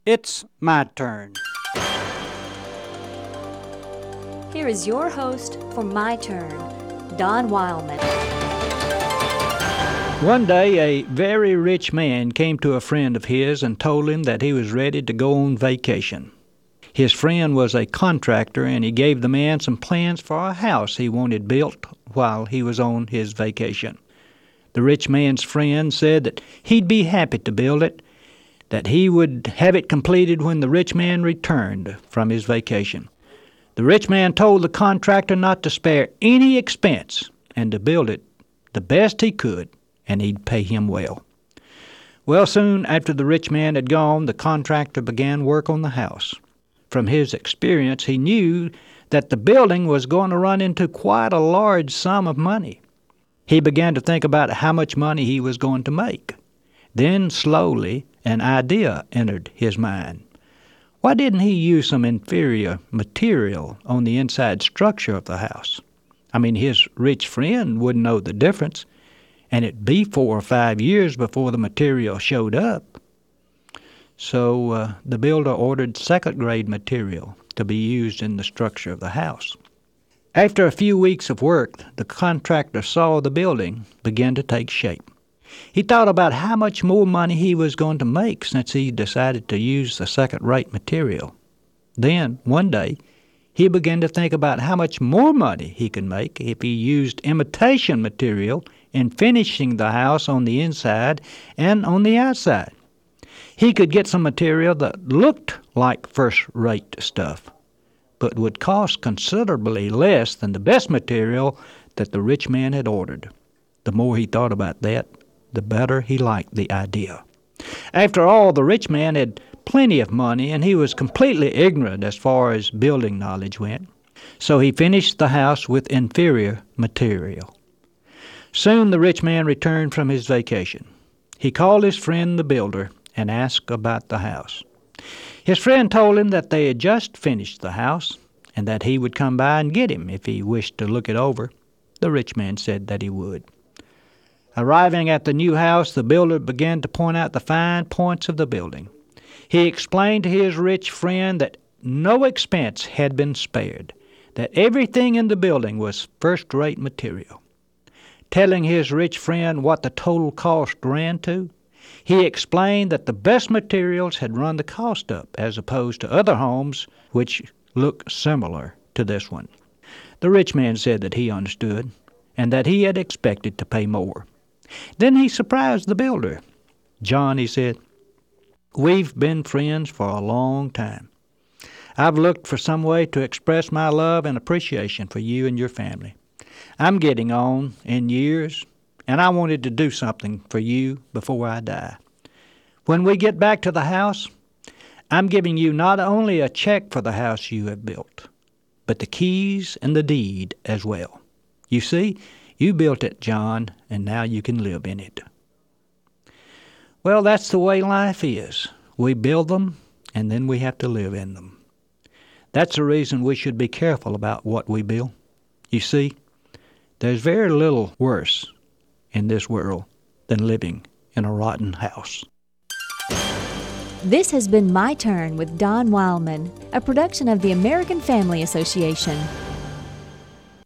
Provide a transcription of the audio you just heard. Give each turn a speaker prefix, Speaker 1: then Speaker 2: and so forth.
Speaker 1: It's my turn.
Speaker 2: Here is your host for My Turn, Don Wildman.
Speaker 1: One day, a very rich man came to a friend of his and told him that he was ready to go on vacation. His friend was a contractor, and he gave the man some plans for a house he wanted built while he was on his vacation. The rich man's friend said that he'd be happy to build it, that he would have it completed when the rich man returned from his vacation. The rich man told the contractor not to spare any expense and to build it the best he could, and he'd pay him well. Well, soon after the rich man had gone, the contractor began work on the house. From his experience, he knew that the building was going to run into quite a large sum of money. He began to think about how much money he was going to make. Then, slowly, an idea entered his mind. Why didn't he use some inferior material on the inside structure of the house? I mean, his rich friend wouldn't know the difference, and it'd be 4 or 5 years before the material showed up. So the builder ordered second-grade material to be used in the structure of the house. After a few weeks of work, the contractor saw the building begin to take shape. He thought about how much more money he was going to make since he decided to use the second-rate material. Then, one day, he began to think about how much more money he could make if he used imitation material in finishing the house on the inside and on the outside. He could get some material that looked like first-rate stuff, but would cost considerably less than the best material that the rich man had ordered. The more he thought about that, the better he liked the idea. After all, the rich man had plenty of money, and he was completely ignorant as far as building knowledge went. So he finished the house with inferior material. Soon the rich man returned from his vacation. He called his friend the builder and asked about the house. His friend told him that they had just finished the house and that he would come by and get him if he wished to look it over. The rich man said that he would. Arriving at the new house, the builder began to point out the fine points of the building. He explained to his rich friend that no expense had been spared, that everything in the building was first-rate material. Telling his rich friend what the total cost ran to, he explained that the best materials had run the cost up as opposed to other homes which looked similar to this one. The rich man said that he understood and that he had expected to pay more. Then he surprised the builder. "John," he said, "we've been friends for a long time. I've looked for some way to express my love and appreciation for you and your family. I'm getting on in years, and I wanted to do something for you before I die. When we get back to the house, I'm giving you not only a check for the house you have built, but the keys and the deed as well. You see, you built it, John, and now you can live in it." Well, that's the way life is. We build them, and then we have to live in them. That's the reason we should be careful about what we build. You see, there's very little worse in this world than living in a rotten house.
Speaker 2: This has been My Turn with Don Wildman, a production of the American Family Association.